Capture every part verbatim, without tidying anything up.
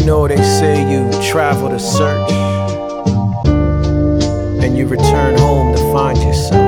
You know they say you travel to search, and you return home to find yourself.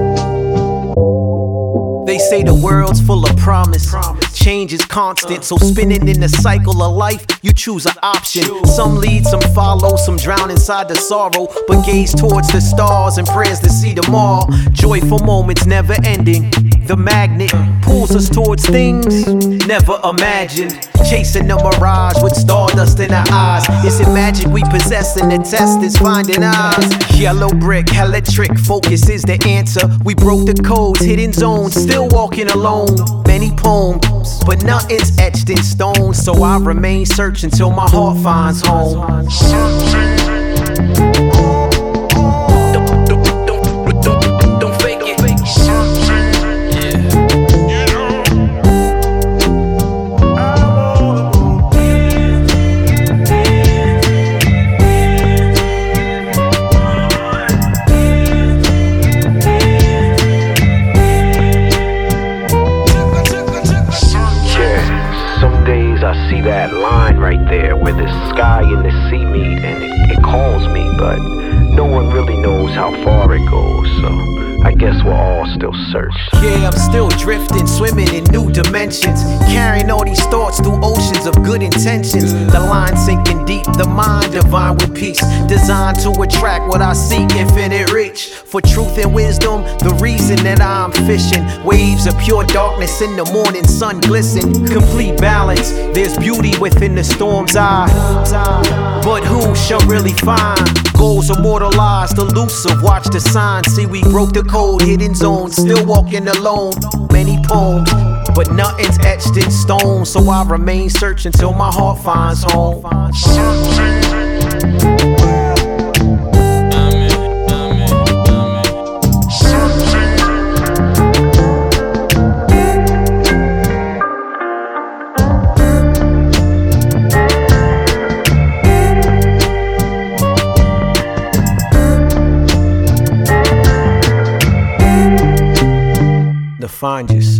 They say the world's full of promise. Change is constant, so spinning in the cycle of life, you choose an option. Some lead, some follow, some drown inside the sorrow, but gaze towards the stars and prayers to see them all. Joyful moments never ending. The magnet pulls us towards things never imagined. Chasing a mirage with stardust in our eyes. Is it magic we possess, and the test is finding eyes? Yellow brick, electric focus is the answer. We broke the codes, hidden zones, still walking alone. Many poems, but nothing's etched in stone. So I remain searching till my heart finds home. I see that line right there where the sky and the sea meet, and it, it calls me, but no one really knows how far it goes, so I guess we're all still searching. Yeah, I'm still drifting, swimming in new dimensions, carrying all these thoughts through oceans of good intentions. The line sinking deep, the mind divine with peace, designed to attract what I seek, infinite reach. For truth and wisdom, the reason that I'm fishing. Waves of pure darkness in the morning sun glisten. Complete balance, there's beauty within the storm's eye. But who shall really find? Goals immortalized, elusive, watch the signs. See, we broke the code, hidden zones, still walking alone. Many poems, but nothing's etched in stone. So I remain searching till my heart finds home. To find yourself.